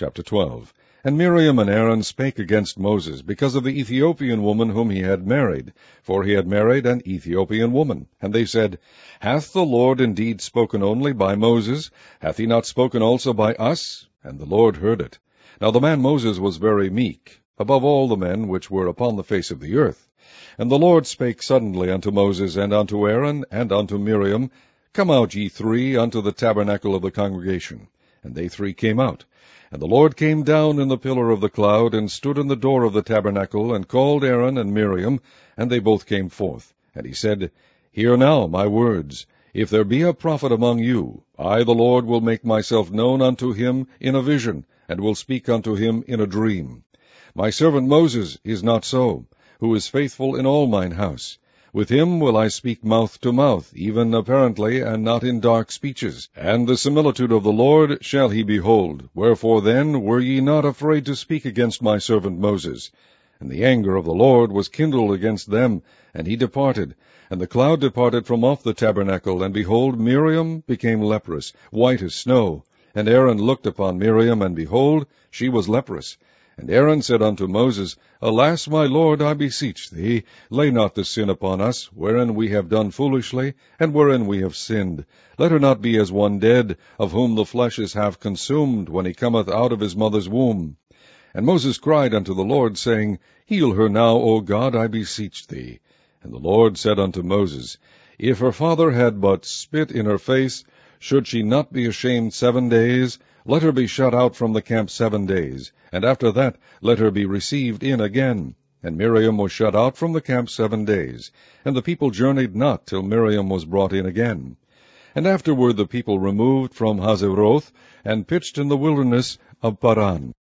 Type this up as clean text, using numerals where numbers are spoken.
Chapter 12. And Miriam and Aaron spake against Moses, because of the Ethiopian woman whom he had married, for he had married an Ethiopian woman. And they said, Hath the Lord indeed spoken only by Moses? Hath he not spoken also by us? And the Lord heard it. Now the man Moses was very meek, above all the men which were upon the face of the earth. And the Lord spake suddenly unto Moses, and unto Aaron, and unto Miriam, Come out, ye three, unto the tabernacle of the congregation. And they three came out. And the Lord came down in the pillar of the cloud, and stood in the door of the tabernacle, and called Aaron and Miriam, and they both came forth. And he said, Hear now my words. If there be a prophet among you, I the Lord will make myself known unto him in a vision, and will speak unto him in a dream. My servant Moses is not so, who is faithful in all mine house. With him will I speak mouth to mouth, even apparently, and not in dark speeches. And the similitude of the Lord shall he behold. Wherefore then were ye not afraid to speak against my servant Moses? And the anger of the Lord was kindled against them, and he departed. And the cloud departed from off the tabernacle, and behold, Miriam became leprous, white as snow. And Aaron looked upon Miriam, and behold, she was leprous. And Aaron said unto Moses, Alas, my Lord, I beseech thee, lay not this sin upon us, wherein we have done foolishly, and wherein we have sinned. Let her not be as one dead, of whom the flesh is half consumed, when he cometh out of his mother's womb. And Moses cried unto the Lord, saying, Heal her now, O God, I beseech thee. And the Lord said unto Moses, If her father had but spit in her face, should she not be ashamed 7 days? Let her be shut out from the camp 7 days, and after that let her be received in again. And Miriam was shut out from the camp 7 days, and the people journeyed not till Miriam was brought in again. And afterward the people removed from Hazeroth, and pitched in the wilderness of Paran.